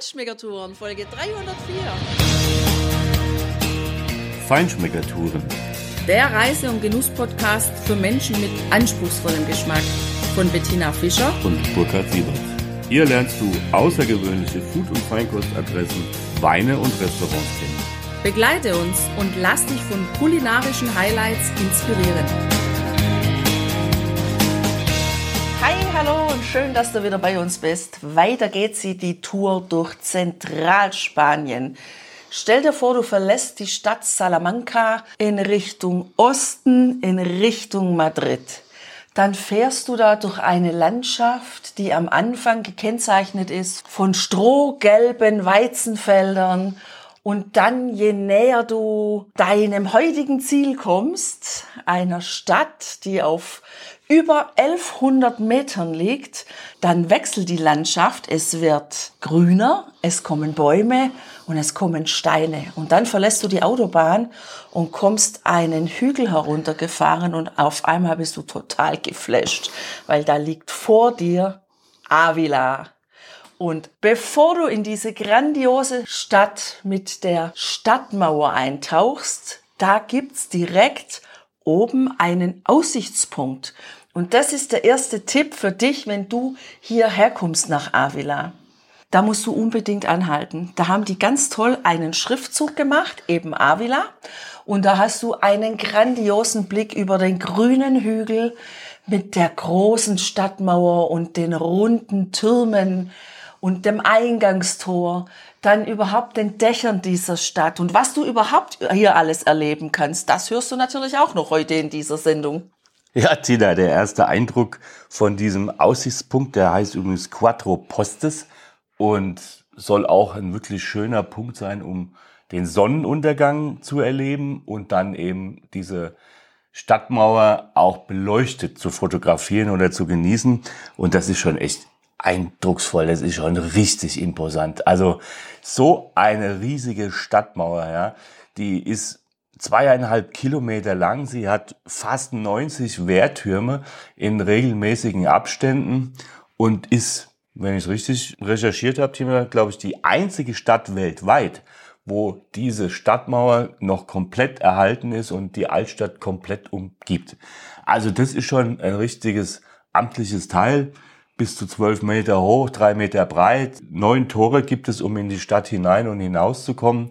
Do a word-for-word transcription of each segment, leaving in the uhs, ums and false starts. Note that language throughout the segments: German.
Feinschmeckertouren, Folge dreihundertvier. Feinschmeckertouren. Der Reise- und Genuss-Podcast für Menschen mit anspruchsvollem Geschmack von Bettina Fischer und Burkhard Siebert. Hier lernst du außergewöhnliche Food- und Feinkostadressen, Weine und Restaurants kennen. Begleite uns und lass dich von kulinarischen Highlights inspirieren. Hi, hallo und schön, dass du wieder bei uns bist. Weiter geht sie, die Tour durch Zentralspanien. Stell dir vor, du verlässt die Stadt Salamanca in Richtung Osten, in Richtung Madrid. Dann fährst du da durch eine Landschaft, die am Anfang gekennzeichnet ist von strohgelben Weizenfeldern. Und dann, je näher du deinem heutigen Ziel kommst, einer Stadt, die auf über elfhundert Metern liegt, dann wechselt die Landschaft. Es wird grüner, es kommen Bäume und es kommen Steine. Und dann verlässt du die Autobahn und kommst einen Hügel heruntergefahren und auf einmal bist du total geflasht, weil da liegt vor dir Ávila. Und bevor du in diese grandiose Stadt mit der Stadtmauer eintauchst, da gibt's direkt oben einen Aussichtspunkt. Und das ist der erste Tipp für dich, wenn du hierher kommst nach Ávila. Da musst du unbedingt anhalten. Da haben die ganz toll einen Schriftzug gemacht, eben Ávila. Und da hast du einen grandiosen Blick über den grünen Hügel mit der großen Stadtmauer und den runden Türmen und dem Eingangstor, dann überhaupt den Dächern dieser Stadt. Und was du überhaupt hier alles erleben kannst, das hörst du natürlich auch noch heute in dieser Sendung. Ja, Tina, der erste Eindruck von diesem Aussichtspunkt, der heißt übrigens Cuatro Postes und soll auch ein wirklich schöner Punkt sein, um den Sonnenuntergang zu erleben und dann eben diese Stadtmauer auch beleuchtet zu fotografieren oder zu genießen. Und das ist schon echt eindrucksvoll, das ist schon richtig imposant. Also so eine riesige Stadtmauer, ja, die ist zweieinhalb Kilometer lang. Sie hat fast neunzig Wehrtürme in regelmäßigen Abständen und ist, wenn ich es richtig recherchiert habe, glaube ich, die einzige Stadt weltweit, wo diese Stadtmauer noch komplett erhalten ist und die Altstadt komplett umgibt. Also das ist schon ein richtiges amtliches Teil. Bis zu zwölf Meter hoch, drei Meter breit. Neun Tore gibt es, um in die Stadt hinein und hinaus zu kommen.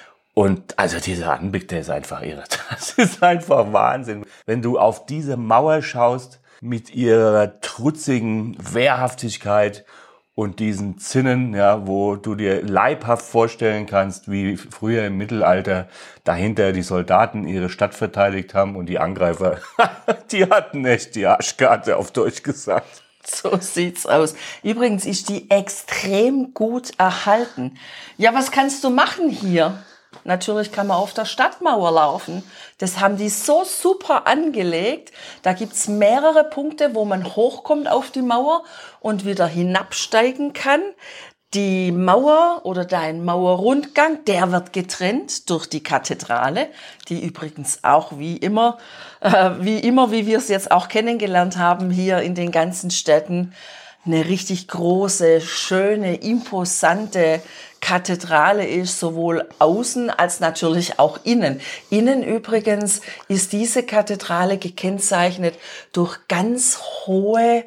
Und also dieser Anblick, der ist einfach irre. Das ist einfach Wahnsinn. Wenn du auf diese Mauer schaust mit ihrer trutzigen Wehrhaftigkeit und diesen Zinnen, ja, wo du dir leibhaft vorstellen kannst, wie früher im Mittelalter dahinter die Soldaten ihre Stadt verteidigt haben und die Angreifer, die hatten echt die Arschkarte, auf Deutsch gesagt. So sieht's aus. Übrigens ist die extrem gut erhalten. Ja, was kannst du machen hier? Natürlich kann man auf der Stadtmauer laufen. Das haben die so super angelegt. Da gibt's mehrere Punkte, wo man hochkommt auf die Mauer und wieder hinabsteigen kann. Die Mauer oder dein Mauerrundgang, der wird getrennt durch die Kathedrale, die übrigens auch wie immer, äh, wie immer, wie wir es jetzt auch kennengelernt haben, hier in den ganzen Städten, eine richtig große, schöne, imposante Kathedrale ist, sowohl außen als natürlich auch innen. Innen übrigens ist diese Kathedrale gekennzeichnet durch ganz hohe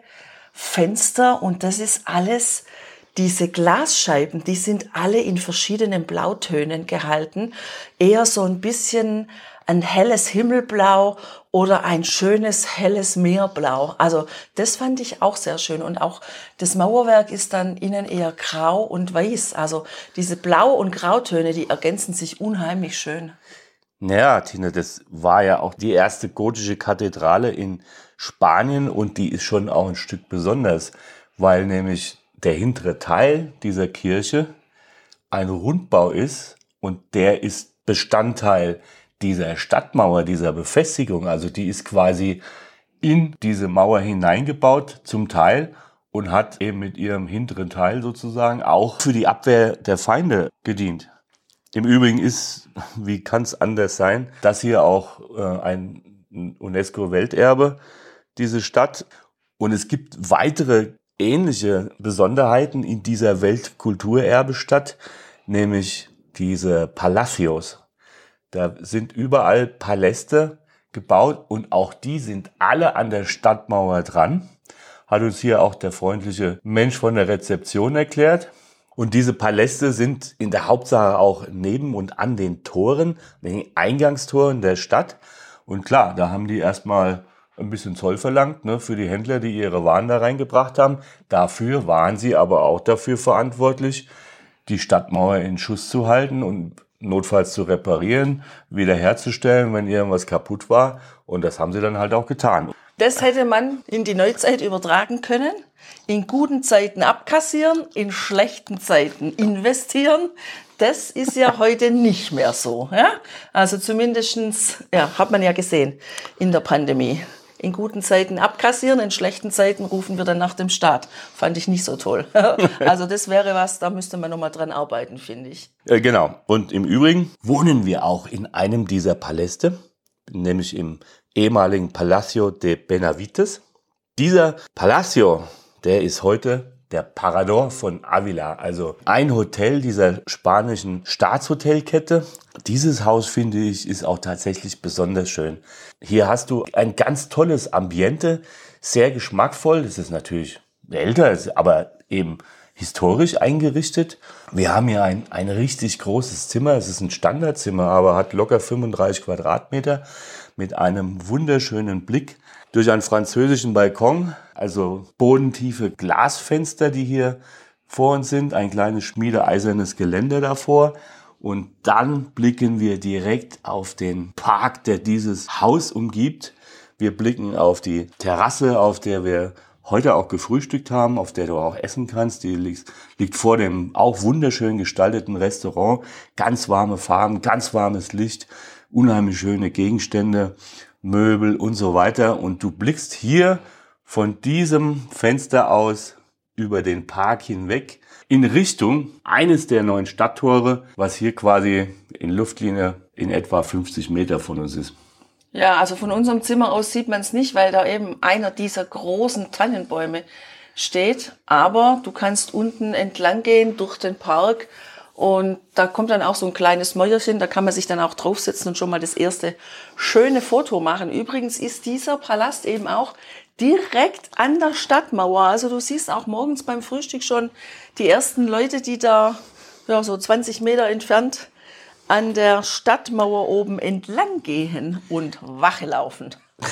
Fenster und das ist alles. Diese Glasscheiben, die sind alle in verschiedenen Blautönen gehalten. Eher so ein bisschen ein helles Himmelblau oder ein schönes, helles Meerblau. Also das fand ich auch sehr schön. Und auch das Mauerwerk ist dann innen eher grau und weiß. Also diese Blau- und Grautöne, die ergänzen sich unheimlich schön. Naja, Tina, das war ja auch die erste gotische Kathedrale in Spanien und die ist schon auch ein Stück besonders, weil nämlich der hintere Teil dieser Kirche ein Rundbau ist und der ist Bestandteil dieser Stadtmauer, dieser Befestigung. Also die ist quasi in diese Mauer hineingebaut zum Teil und hat eben mit ihrem hinteren Teil sozusagen auch für die Abwehr der Feinde gedient. Im Übrigen ist, wie kann es anders sein, das hier auch äh, ein UNESCO-Welterbe, diese Stadt. Und es gibt weitere ähnliche Besonderheiten in dieser Weltkulturerbestadt, nämlich diese Palacios. Da sind überall Paläste gebaut und auch die sind alle an der Stadtmauer dran. Hat uns hier auch der freundliche Mensch von der Rezeption erklärt. Und diese Paläste sind in der Hauptsache auch neben und an den Toren, den Eingangstoren der Stadt. Und klar, da haben die erstmal ein bisschen Zoll verlangt, ne, für die Händler, die ihre Waren da reingebracht haben. Dafür waren sie aber auch dafür verantwortlich, die Stadtmauer in Schuss zu halten und notfalls zu reparieren, wiederherzustellen, wenn irgendwas kaputt war. Und das haben sie dann halt auch getan. Das hätte man in die Neuzeit übertragen können. In guten Zeiten abkassieren, in schlechten Zeiten investieren. Das ist ja heute nicht mehr so. Ja? Also zumindestens, ja, hat man ja gesehen in der Pandemie. In guten Zeiten abkassieren, in schlechten Zeiten rufen wir dann nach dem Staat. Fand ich nicht so toll. Also das wäre was, da müsste man nochmal dran arbeiten, finde ich. Äh, genau. Und im Übrigen wohnen wir auch in einem dieser Paläste, nämlich im ehemaligen Palacio de Benavites. Dieser Palacio, der ist heute der Parador von Ávila, also ein Hotel dieser spanischen Staatshotelkette. Dieses Haus, finde ich, ist auch tatsächlich besonders schön. Hier hast du ein ganz tolles Ambiente, sehr geschmackvoll. Das ist natürlich älter, aber eben historisch eingerichtet. Wir haben hier ein, ein richtig großes Zimmer. Es ist ein Standardzimmer, aber hat locker fünfunddreißig Quadratmeter mit einem wunderschönen Blick durch einen französischen Balkon, also bodentiefe Glasfenster, die hier vor uns sind, ein kleines schmiedeeisernes Geländer davor. Und dann blicken wir direkt auf den Park, der dieses Haus umgibt. Wir blicken auf die Terrasse, auf der wir heute auch gefrühstückt haben, auf der du auch essen kannst. Die liegt, liegt vor dem auch wunderschön gestalteten Restaurant. Ganz warme Farben, ganz warmes Licht, unheimlich schöne Gegenstände, Möbel und so weiter. Und du blickst hier von diesem Fenster aus über den Park hinweg in Richtung eines der neuen Stadttore, was hier quasi in Luftlinie in etwa fünfzig Meter von uns ist. Ja, also von unserem Zimmer aus sieht man es nicht, weil da eben einer dieser großen Tannenbäume steht. Aber du kannst unten entlang gehen durch den Park und da kommt dann auch so ein kleines Mäuerchen, da kann man sich dann auch draufsetzen und schon mal das erste schöne Foto machen. Übrigens ist dieser Palast eben auch direkt an der Stadtmauer. Also du siehst auch morgens beim Frühstück schon die ersten Leute, die da ja, so zwanzig Meter entfernt an der Stadtmauer oben entlang gehen und Wache laufen.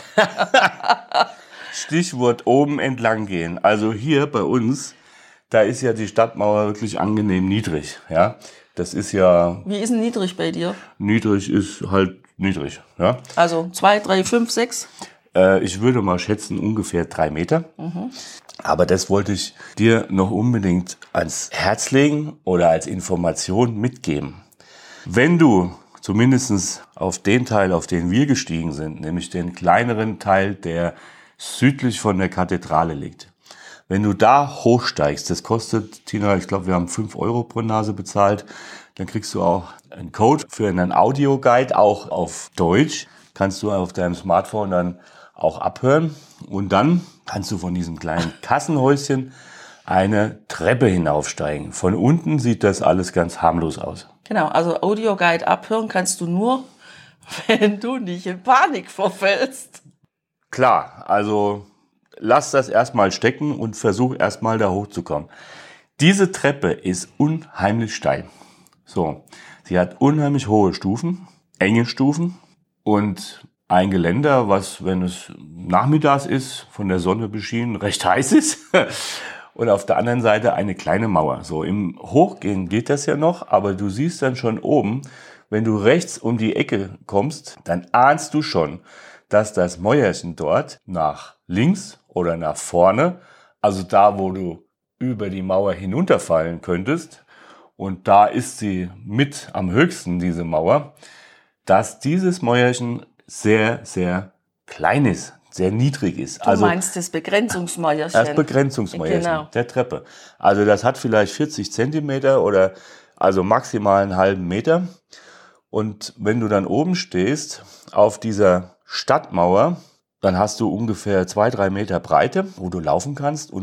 Stichwort oben entlang gehen. Also hier bei uns, da ist ja die Stadtmauer wirklich angenehm niedrig. Ja, das ist ja. Wie ist denn niedrig bei dir? Niedrig ist halt niedrig. Ja. Also zwei, drei, fünf, sechs? Äh, ich würde mal schätzen ungefähr drei Meter. Mhm. Aber das wollte ich dir noch unbedingt ans Herz legen oder als Information mitgeben. Wenn du zumindest auf den Teil, auf den wir gestiegen sind, nämlich den kleineren Teil, der südlich von der Kathedrale liegt, wenn du da hochsteigst, das kostet, Tina, ich glaube, wir haben fünf Euro pro Nase bezahlt, dann kriegst du auch einen Code für einen Audioguide, auch auf Deutsch, kannst du auf deinem Smartphone dann auch abhören und dann kannst du von diesem kleinen Kassenhäuschen eine Treppe hinaufsteigen. Von unten sieht das alles ganz harmlos aus. Genau, also Audioguide abhören kannst du nur, wenn du nicht in Panik verfällst. Klar, also lass das erstmal stecken und versuch erstmal da hochzukommen. Diese Treppe ist unheimlich steil. So, sie hat unheimlich hohe Stufen, enge Stufen und ein Geländer, was, wenn es nachmittags ist, von der Sonne beschienen, recht heiß ist. Und auf der anderen Seite eine kleine Mauer. So im Hochgehen geht das ja noch, aber du siehst dann schon oben, wenn du rechts um die Ecke kommst, dann ahnst du schon, dass das Mäuerchen dort nach links oder nach vorne, also da, wo du über die Mauer hinunterfallen könntest, und da ist sie mit am höchsten, diese Mauer, dass dieses Mäuerchen sehr, sehr klein ist. Sehr niedrig ist. Du also, meinst das Begrenzungsmäuerchen? Das Begrenzungsmäuerchen genau. Der Treppe. Also das hat vielleicht vierzig Zentimeter oder also maximal einen halben Meter. Und wenn du dann oben stehst auf dieser Stadtmauer, dann hast du ungefähr zwei, drei Meter Breite, wo du laufen kannst und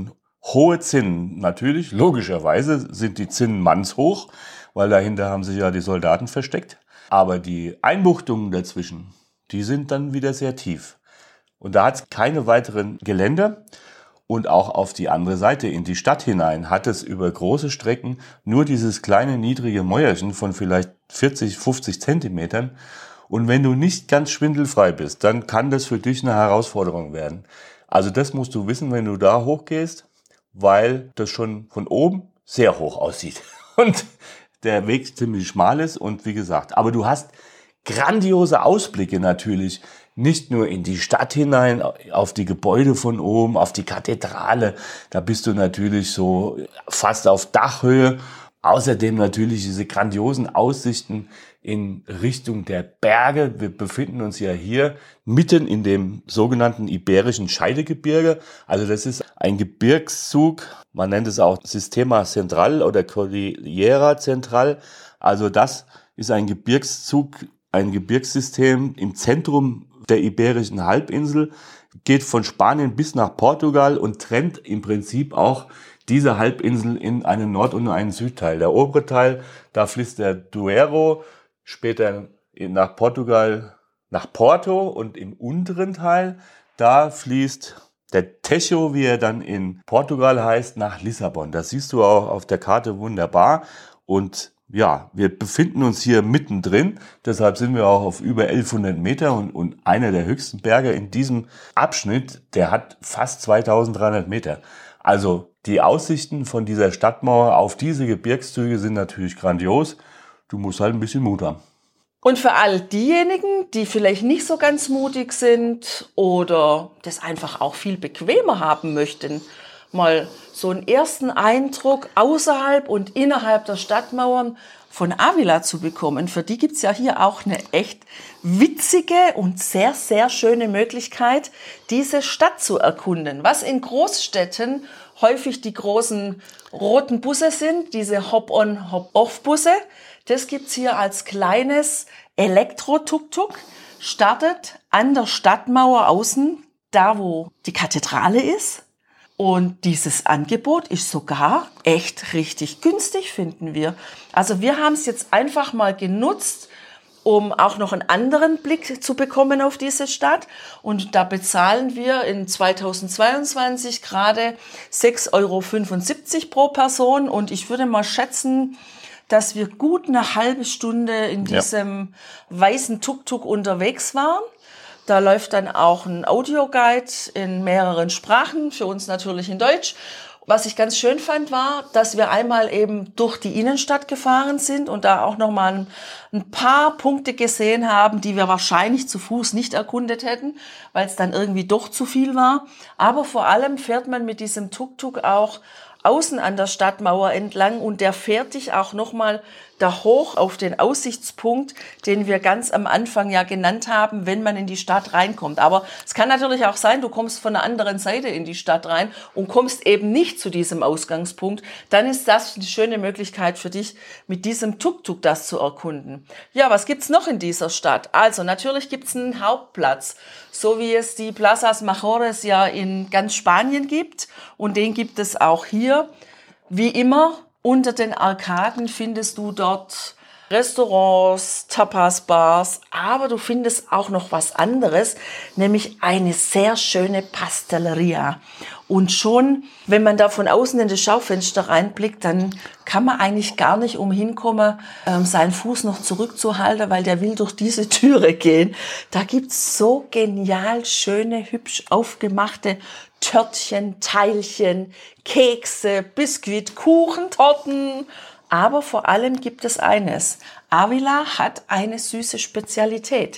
hohe Zinnen. Natürlich, logischerweise sind die Zinnen mannshoch, weil dahinter haben sich ja die Soldaten versteckt. Aber die Einbuchtungen dazwischen, die sind dann wieder sehr tief. Und da hat es keine weiteren Geländer. Und auch auf die andere Seite, in die Stadt hinein, hat es über große Strecken nur dieses kleine niedrige Mäuerchen von vielleicht vierzig, fünfzig Zentimetern. Und wenn du nicht ganz schwindelfrei bist, dann kann das für dich eine Herausforderung werden. Also das musst du wissen, wenn du da hochgehst, weil das schon von oben sehr hoch aussieht. Und der Weg ziemlich schmal ist und wie gesagt, aber du hast grandiose Ausblicke natürlich, nicht nur in die Stadt hinein, auf die Gebäude von oben, auf die Kathedrale, da bist du natürlich so fast auf Dachhöhe. Außerdem natürlich diese grandiosen Aussichten in Richtung der Berge. Wir befinden uns ja hier mitten in dem sogenannten Iberischen Scheidegebirge. Also das ist ein Gebirgszug, man nennt es auch Sistema Central oder Cordillera Central. Also das ist ein Gebirgszug, ein Gebirgssystem im Zentrum der Iberischen Halbinsel, geht von Spanien bis nach Portugal und trennt im Prinzip auch diese Halbinsel in einen Nord- und einen Südteil. Der obere Teil, da fließt der Duero, später nach Portugal, nach Porto, und im unteren Teil, da fließt der Tejo, wie er dann in Portugal heißt, nach Lissabon. Das siehst du auch auf der Karte wunderbar. Und ja, wir befinden uns hier mittendrin, deshalb sind wir auch auf über elfhundert Meter und, und einer der höchsten Berge in diesem Abschnitt, der hat fast zweitausenddreihundert Meter. Also die Aussichten von dieser Stadtmauer auf diese Gebirgszüge sind natürlich grandios. Du musst halt ein bisschen Mut haben. Und für all diejenigen, die vielleicht nicht so ganz mutig sind oder das einfach auch viel bequemer haben möchten, mal so einen ersten Eindruck außerhalb und innerhalb der Stadtmauern von Ávila zu bekommen. Für die gibt's ja hier auch eine echt witzige und sehr, sehr schöne Möglichkeit, diese Stadt zu erkunden. Was in Großstädten häufig die großen roten Busse sind, diese Hop-on, Hop-off-Busse, das gibt's hier als kleines Elektro-Tuk-Tuk, startet an der Stadtmauer außen, da wo die Kathedrale ist. Und dieses Angebot ist sogar echt richtig günstig, finden wir. Also wir haben es jetzt einfach mal genutzt, um auch noch einen anderen Blick zu bekommen auf diese Stadt. Und da bezahlen wir in zweitausendzweiundzwanzig gerade sechs Euro fünfundsiebzig pro Person. Und ich würde mal schätzen, dass wir gut eine halbe Stunde in diesem ja. weißen Tuk-Tuk unterwegs waren. Da läuft dann auch ein Audioguide in mehreren Sprachen, für uns natürlich in Deutsch. Was ich ganz schön fand, war, dass wir einmal eben durch die Innenstadt gefahren sind und da auch nochmal ein, ein paar Punkte gesehen haben, die wir wahrscheinlich zu Fuß nicht erkundet hätten, weil es dann irgendwie doch zu viel war. Aber vor allem fährt man mit diesem Tuk-Tuk auch außen an der Stadtmauer entlang und der fährt dich auch nochmal da hoch auf den Aussichtspunkt, den wir ganz am Anfang ja genannt haben, wenn man in die Stadt reinkommt. Aber es kann natürlich auch sein, du kommst von der anderen Seite in die Stadt rein und kommst eben nicht zu diesem Ausgangspunkt. Dann ist das eine schöne Möglichkeit für dich, mit diesem Tuk-Tuk das zu erkunden. Ja, was gibt's noch in dieser Stadt? Also natürlich gibt's einen Hauptplatz, so wie es die Plazas Mayores ja in ganz Spanien gibt. Und den gibt es auch hier. Wie immer, unter den Arkaden findest du dort Restaurants, Tapas-Bars, aber du findest auch noch was anderes, nämlich eine sehr schöne Pasteleria. Und schon, wenn man da von außen in das Schaufenster reinblickt, dann kann man eigentlich gar nicht umhin kommen, ähm, seinen Fuß noch zurückzuhalten, weil der will durch diese Türe gehen. Da gibt's so genial schöne, hübsch aufgemachte Törtchen, Teilchen, Kekse, Biskuit, Kuchen, Torten. Aber vor allem gibt es eines. Ávila hat eine süße Spezialität.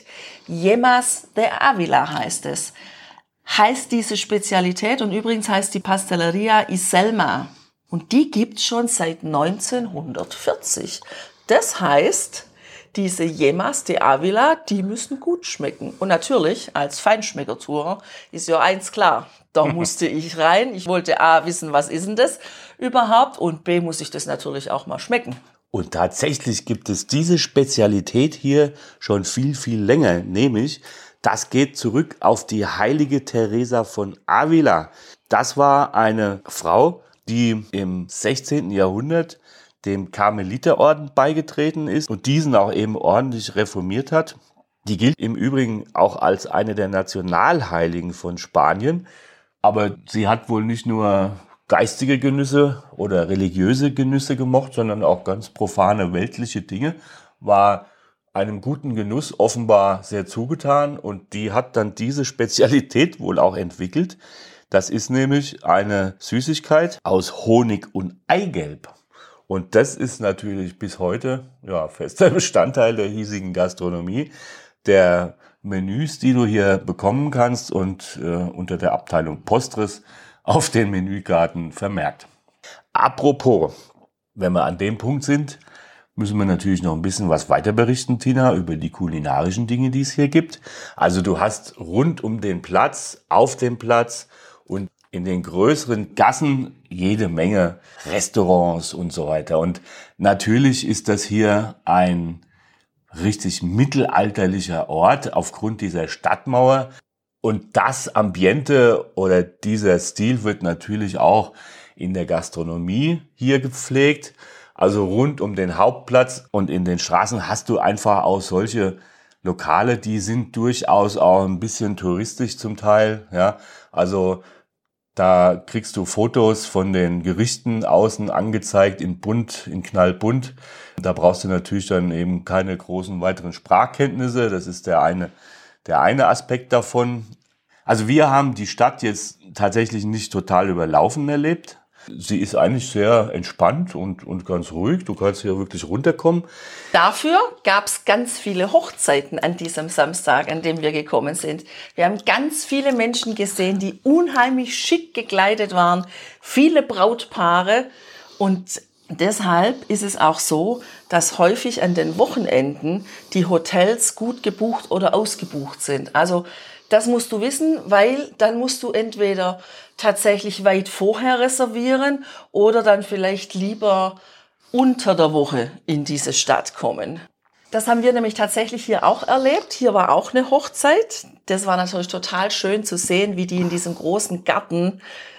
Yemas de Ávila heißt es. Heißt diese Spezialität und übrigens heißt die Pasteleria Iselma. Und die gibt's schon seit neunzehnhundertvierzig. Das heißt, diese Yemas de Ávila, die müssen gut schmecken. Und natürlich, als Feinschmeckertour ist ja eins klar. Da musste ich rein. Ich wollte A, wissen, was ist denn das überhaupt? Und B, muss ich das natürlich auch mal schmecken. Und tatsächlich gibt es diese Spezialität hier schon viel, viel länger. Nämlich, Das geht zurück auf die heilige Teresa von Avila. Das war eine Frau, die im sechzehnten Jahrhundert dem Karmeliterorden beigetreten ist und diesen auch eben ordentlich reformiert hat. Die gilt im Übrigen auch als eine der Nationalheiligen von Spanien. Aber sie hat wohl nicht nur geistige Genüsse oder religiöse Genüsse gemocht, sondern auch ganz profane weltliche Dinge, war einem guten Genuss offenbar sehr zugetan und die hat dann diese Spezialität wohl auch entwickelt. Das ist nämlich eine Süßigkeit aus Honig und Eigelb. Und das ist natürlich bis heute ja, fester Bestandteil der hiesigen Gastronomie, der Menüs, die du hier bekommen kannst und äh, unter der Abteilung Postres auf den Menükarten vermerkt. Apropos, wenn wir an dem Punkt sind, müssen wir natürlich noch ein bisschen was weiter berichten, Tina, über die kulinarischen Dinge, die es hier gibt. Also du hast rund um den Platz, auf dem Platz und in den größeren Gassen jede Menge Restaurants und so weiter. Und natürlich ist das hier ein richtig mittelalterlicher Ort aufgrund dieser Stadtmauer. Und das Ambiente oder dieser Stil wird natürlich auch in der Gastronomie hier gepflegt. Also rund um den Hauptplatz und in den Straßen hast du einfach auch solche Lokale, die sind durchaus auch ein bisschen touristisch zum Teil. Ja, also da kriegst du Fotos von den Gerichten außen angezeigt in bunt, in knallbunt. Da brauchst du natürlich dann eben keine großen weiteren Sprachkenntnisse. Das ist der eine, der eine Aspekt davon. Also wir haben die Stadt jetzt tatsächlich nicht total überlaufen erlebt. Sie ist eigentlich sehr entspannt und, und ganz ruhig. Du kannst hier wirklich runterkommen. Dafür gab es ganz viele Hochzeiten an diesem Samstag, an dem wir gekommen sind. Wir haben ganz viele Menschen gesehen, die unheimlich schick gekleidet waren. Viele Brautpaare. Und deshalb ist es auch so, dass häufig an den Wochenenden die Hotels gut gebucht oder ausgebucht sind. Also das musst du wissen, weil dann musst du entweder tatsächlich weit vorher reservieren oder dann vielleicht lieber unter der Woche in diese Stadt kommen. Das haben wir nämlich tatsächlich hier auch erlebt. Hier war auch eine Hochzeit. Das war natürlich total schön zu sehen, wie die in diesem großen Garten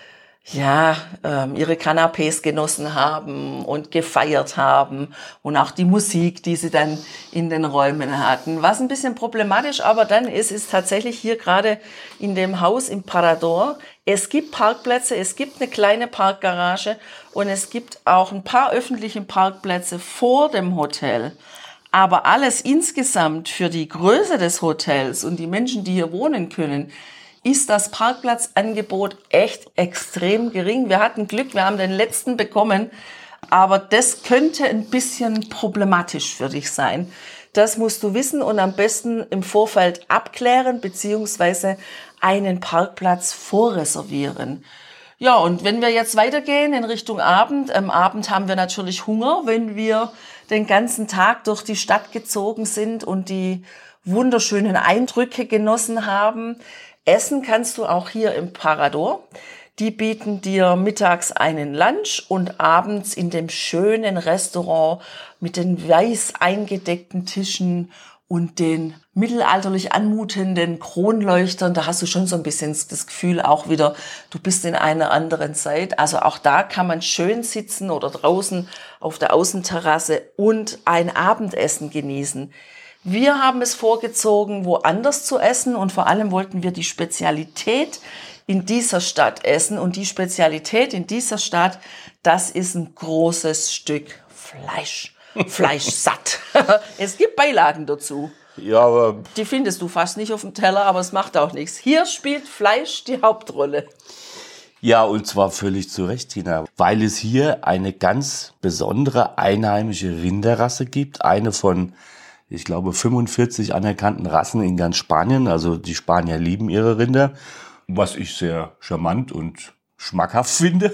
ja, ähm, ihre Canapés genossen haben und gefeiert haben und auch die Musik, die sie dann in den Räumen hatten. Was ein bisschen problematisch aber dann ist, ist tatsächlich hier gerade in dem Haus im Parador. Es gibt Parkplätze, es gibt eine kleine Parkgarage und es gibt auch ein paar öffentliche Parkplätze vor dem Hotel. Aber alles insgesamt für die Größe des Hotels und die Menschen, die hier wohnen können, ist das Parkplatzangebot echt extrem gering. Wir hatten Glück, wir haben den letzten bekommen, aber das könnte ein bisschen problematisch für dich sein. Das musst du wissen und am besten im Vorfeld abklären beziehungsweise einen Parkplatz vorreservieren. Ja, und wenn wir jetzt weitergehen in Richtung Abend, am Abend haben wir natürlich Hunger, wenn wir den ganzen Tag durch die Stadt gezogen sind und die wunderschönen Eindrücke genossen haben. Essen kannst du auch hier im Parador. Die bieten dir mittags einen Lunch und abends in dem schönen Restaurant mit den weiß eingedeckten Tischen und den mittelalterlich anmutenden Kronleuchtern. Da hast du schon so ein bisschen das Gefühl auch wieder, du bist in einer anderen Zeit. Also auch da kann man schön sitzen oder draußen auf der Außenterrasse und ein Abendessen genießen. Wir haben es vorgezogen, woanders zu essen und vor allem wollten wir die Spezialität in dieser Stadt essen. Und die Spezialität in dieser Stadt, das ist ein großes Stück Fleisch. Fleisch satt. Es gibt Beilagen dazu. Ja, aber die findest du fast nicht auf dem Teller, aber es macht auch nichts. Hier spielt Fleisch die Hauptrolle. Ja, und zwar völlig zu Recht, Tina, weil es hier eine ganz besondere einheimische Rinderrasse gibt, eine von ich glaube, fünfundvierzig anerkannten Rassen in ganz Spanien. Also die Spanier lieben ihre Rinder, was ich sehr charmant und schmackhaft finde.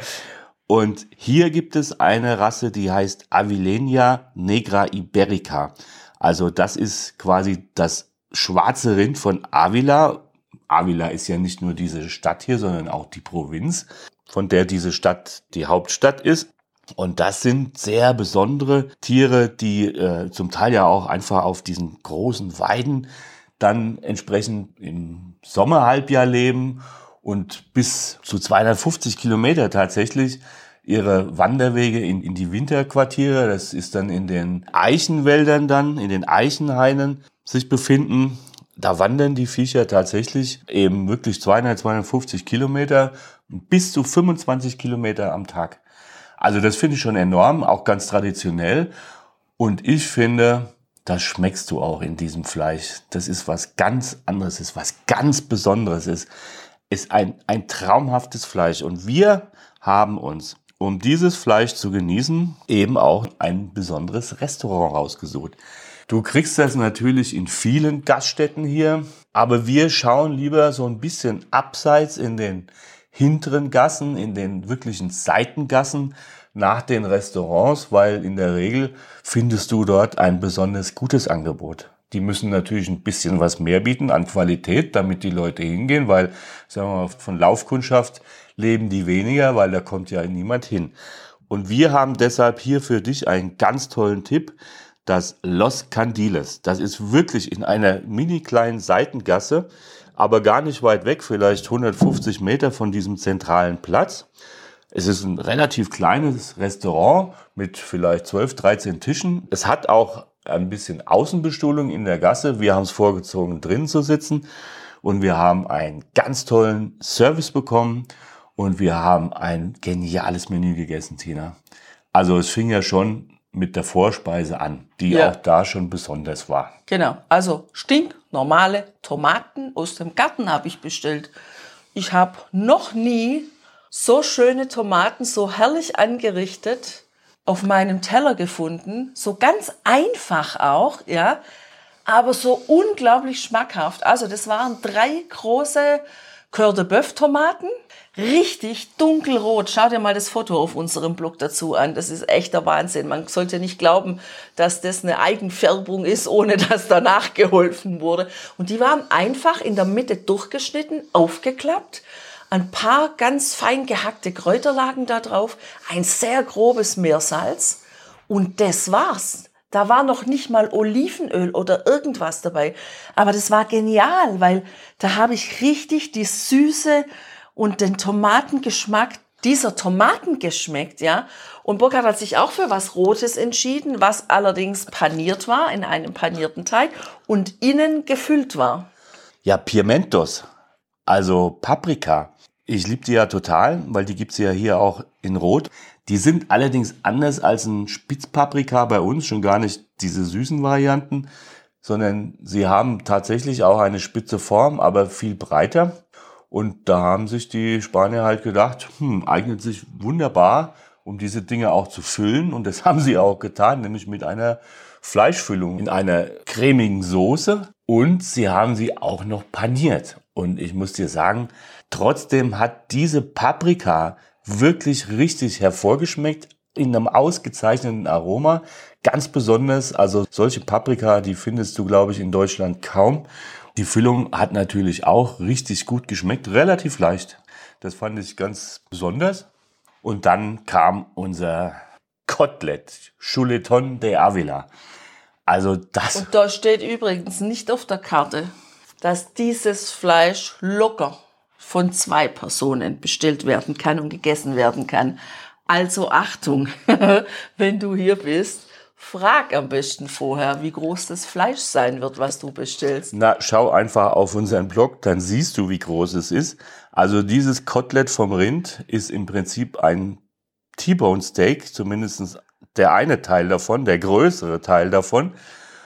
Und hier gibt es eine Rasse, die heißt Avileña Negra Ibérica. Also das ist quasi das schwarze Rind von Avila. Avila ist ja nicht nur diese Stadt hier, sondern auch die Provinz, von der diese Stadt die Hauptstadt ist. Und das sind sehr besondere Tiere, die äh, zum Teil ja auch einfach auf diesen großen Weiden dann entsprechend im Sommerhalbjahr leben und bis zu zweihundertfünfzig Kilometer tatsächlich ihre Wanderwege in, in die Winterquartiere, das ist dann in den Eichenwäldern dann, in den Eichenhainen sich befinden. Da wandern die Viecher tatsächlich eben wirklich zweihundert, zweihundertfünfzig Kilometer bis zu fünfundzwanzig Kilometer am Tag. Also das finde ich schon enorm, auch ganz traditionell. Und ich finde, das schmeckst du auch in diesem Fleisch. Das ist was ganz anderes, ist was ganz Besonderes, ist, ist ein, ein traumhaftes Fleisch. Und wir haben uns, um dieses Fleisch zu genießen, eben auch ein besonderes Restaurant rausgesucht. Du kriegst das natürlich in vielen Gaststätten hier, aber wir schauen lieber so ein bisschen abseits in den hinteren Gassen, in den wirklichen Seitengassen nach den Restaurants, weil in der Regel findest du dort ein besonders gutes Angebot. Die müssen natürlich ein bisschen was mehr bieten an Qualität, damit die Leute hingehen, weil, sagen wir mal, von Laufkundschaft leben die weniger, weil da kommt ja niemand hin. Und wir haben deshalb hier für dich einen ganz tollen Tipp, das Los Candiles. Das ist wirklich in einer mini kleinen Seitengasse, aber gar nicht weit weg, vielleicht hundertfünfzig Meter von diesem zentralen Platz. Es ist ein relativ kleines Restaurant mit vielleicht zwölf, dreizehn Tischen. Es hat auch ein bisschen Außenbestuhlung in der Gasse. Wir haben es vorgezogen, drinnen zu sitzen. Und wir haben einen ganz tollen Service bekommen. Und wir haben ein geniales Menü gegessen, Tina. Also es fing ja schon mit der Vorspeise an, die ja auch da schon besonders war. Genau, also stinknormale Tomaten aus dem Garten habe ich bestellt. Ich habe noch nie so schöne Tomaten, so herrlich angerichtet auf meinem Teller gefunden. So ganz einfach auch, ja, aber so unglaublich schmackhaft. Also das waren drei große Coeur de Boeuf Tomaten. Richtig dunkelrot. Schau dir mal das Foto auf unserem Blog dazu an. Das ist echter Wahnsinn. Man sollte nicht glauben, dass das eine Eigenfärbung ist, ohne dass danach geholfen wurde. Und die waren einfach in der Mitte durchgeschnitten, aufgeklappt. Ein paar ganz fein gehackte Kräuter lagen da drauf. Ein sehr grobes Meersalz. Und das war's. Da war noch nicht mal Olivenöl oder irgendwas dabei. Aber das war genial, weil da habe ich richtig die Süße und den Tomatengeschmack dieser Tomaten geschmeckt, ja. Und Burkhard hat sich auch für was Rotes entschieden, was allerdings paniert war, in einem panierten Teig und innen gefüllt war. Ja, Pimientos, also Paprika. Ich liebe die ja total, weil die gibt's ja hier auch in Rot. Die sind allerdings anders als ein Spitzpaprika bei uns, schon gar nicht diese süßen Varianten, sondern sie haben tatsächlich auch eine spitze Form, aber viel breiter. Und da haben sich die Spanier halt gedacht, hm, eignet sich wunderbar, um diese Dinge auch zu füllen. Und das haben sie auch getan, nämlich mit einer Fleischfüllung in einer cremigen Soße. Und sie haben sie auch noch paniert. Und ich muss dir sagen, trotzdem hat diese Paprika wirklich richtig hervorgeschmeckt, in einem ausgezeichneten Aroma. Ganz besonders, also solche Paprika, die findest du, glaube ich, in Deutschland kaum. Die Füllung hat natürlich auch richtig gut geschmeckt, relativ leicht. Das fand ich ganz besonders. Und dann kam unser Kotelett, Chuletón de Ávila. Also das. Und da steht übrigens nicht auf der Karte, dass dieses Fleisch locker von zwei Personen bestellt werden kann und gegessen werden kann. Also Achtung, wenn du hier bist, frag am besten vorher, wie groß das Fleisch sein wird, was du bestellst. Na, schau einfach auf unseren Blog, dann siehst du, wie groß es ist. Also dieses Kotelett vom Rind ist im Prinzip ein T-Bone Steak, zumindest der eine Teil davon, der größere Teil davon.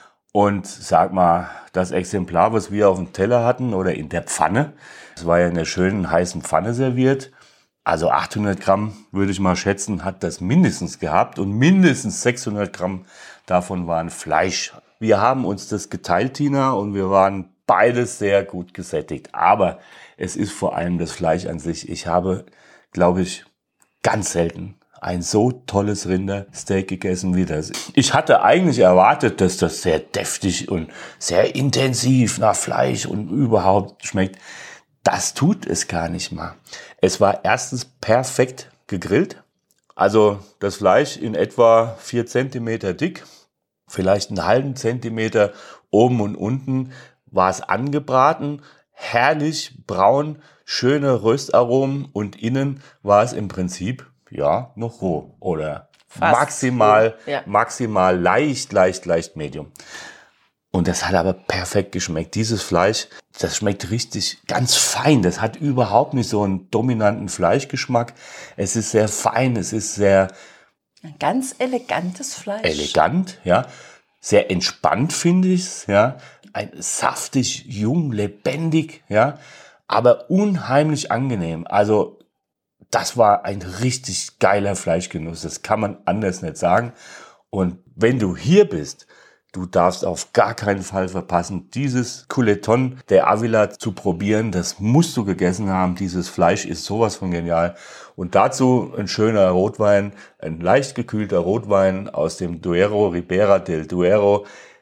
Und sag mal, das Exemplar, was wir auf dem Teller hatten oder in der Pfanne, das war ja in der schönen heißen Pfanne serviert. Also achthundert Gramm, würde ich mal schätzen, hat das mindestens gehabt und mindestens sechshundert Gramm davon waren Fleisch. Wir haben uns das geteilt, Tina, und wir waren beides sehr gut gesättigt. Aber es ist vor allem das Fleisch an sich. Ich habe, glaube ich, ganz selten ein so tolles Rindersteak gegessen wie das. Ich hatte eigentlich erwartet, dass das sehr deftig und sehr intensiv nach Fleisch und überhaupt schmeckt. Das tut es gar nicht mal. Es war erstens perfekt gegrillt. Also das Fleisch in etwa vier Zentimeter dick, vielleicht einen halben Zentimeter oben und unten, war es angebraten, herrlich braun, schöne Röstaromen und innen war es im Prinzip ja noch roh oder Fast maximal, roh. Ja. maximal leicht, leicht, leicht medium. Und das hat aber perfekt geschmeckt. Dieses Fleisch, das schmeckt richtig ganz fein. Das hat überhaupt nicht so einen dominanten Fleischgeschmack. Es ist sehr fein, es ist sehr... Ein ganz elegantes Fleisch. Elegant, ja. Sehr entspannt, finde ich es, ja. Ein saftig, jung, lebendig, ja. Aber unheimlich angenehm. Also, das war ein richtig geiler Fleischgenuss. Das kann man anders nicht sagen. Und wenn du hier bist, du darfst auf gar keinen Fall verpassen, dieses Culetón de Ávila zu probieren. Das musst du gegessen haben. Dieses Fleisch ist sowas von genial. Und dazu ein schöner Rotwein, ein leicht gekühlter Rotwein aus dem Duero, Ribera del Duero.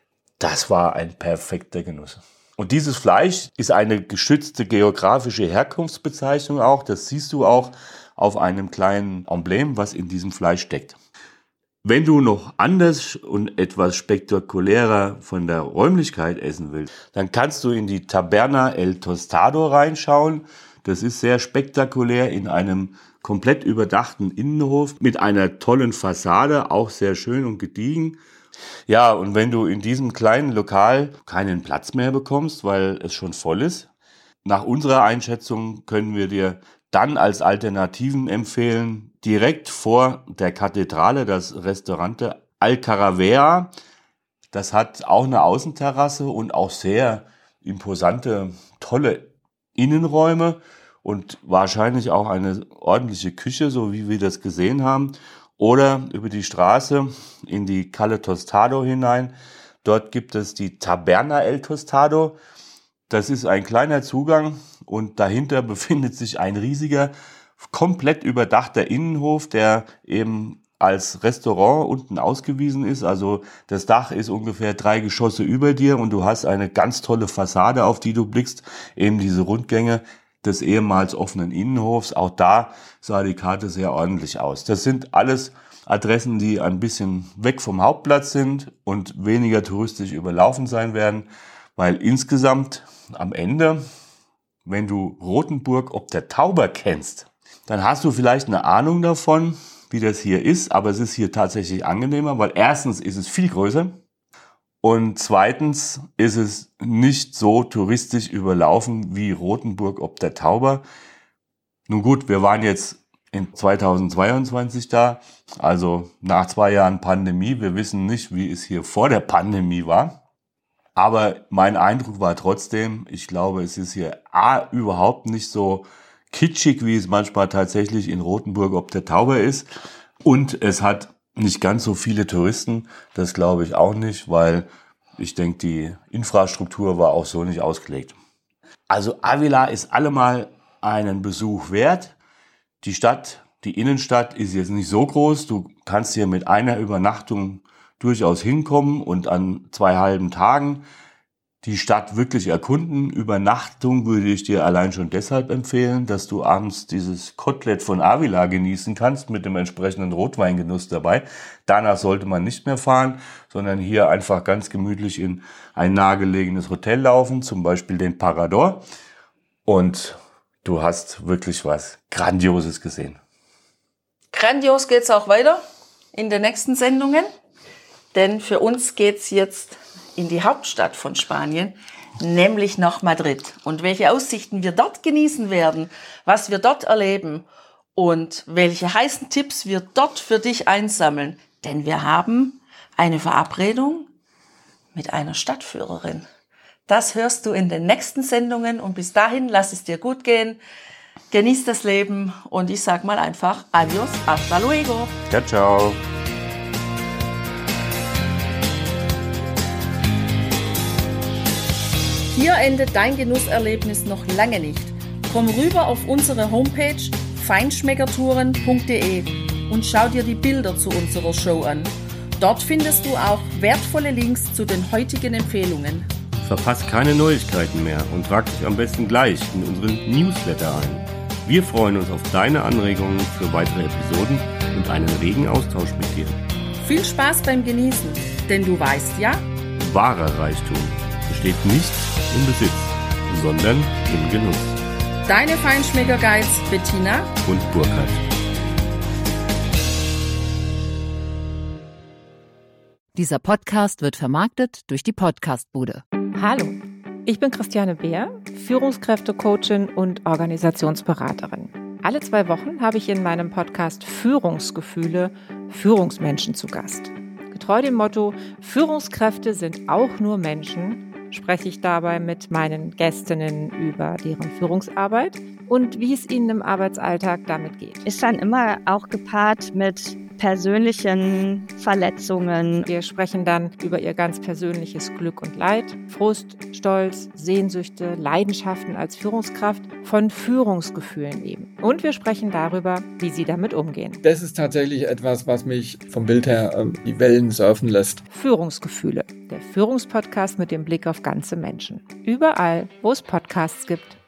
Das war ein perfekter Genuss. Und dieses Fleisch ist eine geschützte geografische Herkunftsbezeichnung auch. Das siehst du auch auf einem kleinen Emblem, was in diesem Fleisch steckt. Wenn du noch anders und etwas spektakulärer von der Räumlichkeit essen willst, dann kannst du in die Taberna El Tostado reinschauen. Das ist sehr spektakulär in einem komplett überdachten Innenhof mit einer tollen Fassade, auch sehr schön und gediegen. Ja, und wenn du in diesem kleinen Lokal keinen Platz mehr bekommst, weil es schon voll ist, nach unserer Einschätzung können wir dir dann als Alternativen empfehlen, direkt vor der Kathedrale, das Restaurante Alcaravea. Das hat auch eine Außenterrasse und auch sehr imposante, tolle Innenräume und wahrscheinlich auch eine ordentliche Küche, so wie wir das gesehen haben. Oder über die Straße in die Calle Tostado hinein. Dort gibt es die Taberna El Tostado. Das ist ein kleiner Zugang und dahinter befindet sich ein riesiger, komplett überdachter Innenhof, der eben als Restaurant unten ausgewiesen ist. Also das Dach ist ungefähr drei Geschosse über dir und du hast eine ganz tolle Fassade, auf die du blickst. Eben diese Rundgänge des ehemals offenen Innenhofs. Auch da sah die Karte sehr ordentlich aus. Das sind alles Adressen, die ein bisschen weg vom Hauptplatz sind und weniger touristisch überlaufen sein werden, weil insgesamt am Ende, wenn du Rothenburg ob der Tauber kennst, dann hast du vielleicht eine Ahnung davon, wie das hier ist, aber es ist hier tatsächlich angenehmer, weil erstens ist es viel größer und zweitens ist es nicht so touristisch überlaufen wie Rothenburg ob der Tauber. Nun gut, wir waren jetzt in zweitausendzweiundzwanzig da, also nach zwei Jahren Pandemie. Wir wissen nicht, wie es hier vor der Pandemie war. Aber mein Eindruck war trotzdem, ich glaube, es ist hier A, überhaupt nicht so kitschig, wie es manchmal tatsächlich in Rothenburg ob der Tauber ist. Und es hat nicht ganz so viele Touristen, das glaube ich auch nicht, weil ich denke, die Infrastruktur war auch so nicht ausgelegt. Also Ávila ist allemal einen Besuch wert. Die Stadt, die Innenstadt ist jetzt nicht so groß. Du kannst hier mit einer Übernachtung durchaus hinkommen und an zwei halben Tagen die Stadt wirklich erkunden. Übernachtung würde ich dir allein schon deshalb empfehlen, dass du abends dieses Kotelett von Ávila genießen kannst mit dem entsprechenden Rotweingenuss dabei. Danach sollte man nicht mehr fahren, sondern hier einfach ganz gemütlich in ein nahegelegenes Hotel laufen, zum Beispiel den Parador. Und du hast wirklich was Grandioses gesehen. Grandios geht's auch weiter in den nächsten Sendungen. Denn für uns geht's jetzt in die Hauptstadt von Spanien, nämlich nach Madrid. Und welche Aussichten wir dort genießen werden, was wir dort erleben und welche heißen Tipps wir dort für dich einsammeln. Denn wir haben eine Verabredung mit einer Stadtführerin. Das hörst du in den nächsten Sendungen und bis dahin lass es dir gut gehen. Genieß das Leben und ich sag mal einfach adios, hasta luego. Ciao, ciao. Hier endet dein Genusserlebnis noch lange nicht. Komm rüber auf unsere Homepage feinschmeckertouren punkt de und schau dir die Bilder zu unserer Show an. Dort findest du auch wertvolle Links zu den heutigen Empfehlungen. Verpasst keine Neuigkeiten mehr und trag dich am besten gleich in unseren Newsletter ein. Wir freuen uns auf deine Anregungen für weitere Episoden und einen regen Austausch mit dir. Viel Spaß beim Genießen, denn du weißt ja, wahrer Reichtum besteht nicht im Besitz, sondern im Genuss. Deine Feinschmecker-Guides Bettina und Burkhard. Dieser Podcast wird vermarktet durch die Podcastbude. Hallo, ich bin Christiane Beer, Führungskräftecoachin und Organisationsberaterin. Alle zwei Wochen habe ich in meinem Podcast Führungsgefühle Führungsmenschen zu Gast. Getreu dem Motto Führungskräfte sind auch nur Menschen, spreche ich dabei mit meinen Gästinnen über deren Führungsarbeit und wie es ihnen im Arbeitsalltag damit geht. Ist dann immer auch gepaart mit persönlichen Verletzungen. Wir sprechen dann über ihr ganz persönliches Glück und Leid, Frust, Stolz, Sehnsüchte, Leidenschaften als Führungskraft, von Führungsgefühlen eben. Und wir sprechen darüber, wie sie damit umgehen. Das ist tatsächlich etwas, was mich vom Bild her äh, die Wellen surfen lässt. Führungsgefühle, der Führungspodcast mit dem Blick auf ganze Menschen. Überall, wo es Podcasts gibt.